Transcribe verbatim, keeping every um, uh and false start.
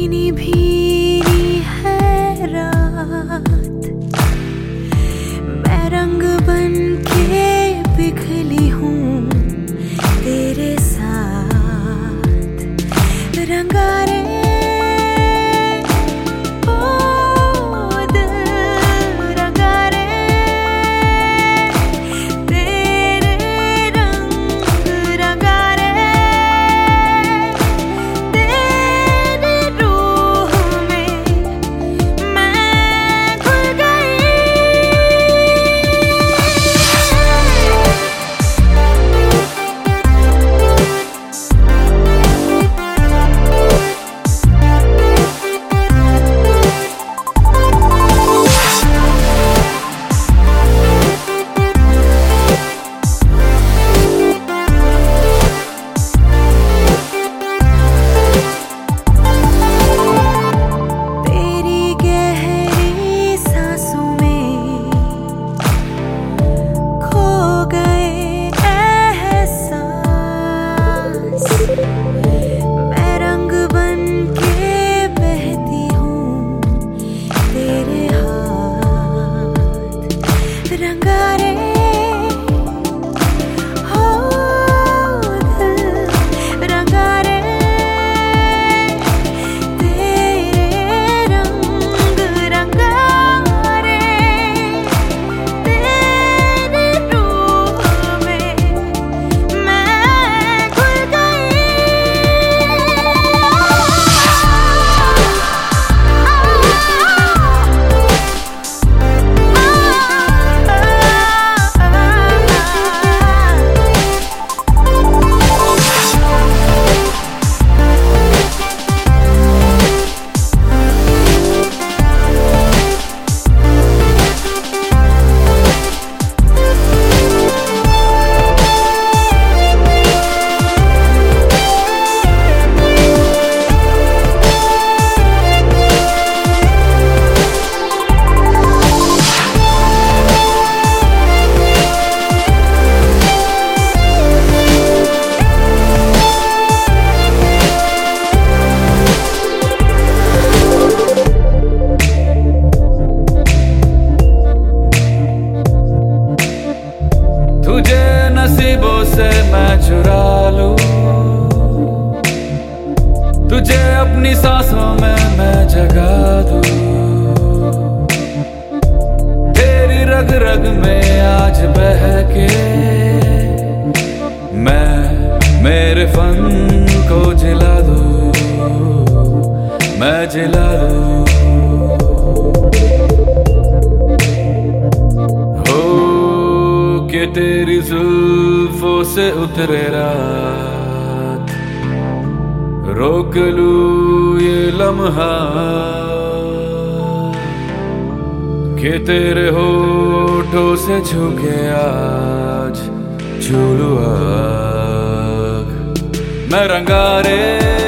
भीनी भीनी है रात, मैं रंग बन के पिघली हूँ तेरे साथ। रंगारे नसीबों से मैं चुरा लूं तुझे, अपनी सांसों में मैं जगा दूं। तेरी रग रग में आज बह के मैं मेरे फन को जिला दूं, मैं जिला दूं। के तेरी जुल्फों से उतरे रात, रोक लूं ये लम्हा के तेरे होठों से झुके आज झूलू आग। मैं रंगारे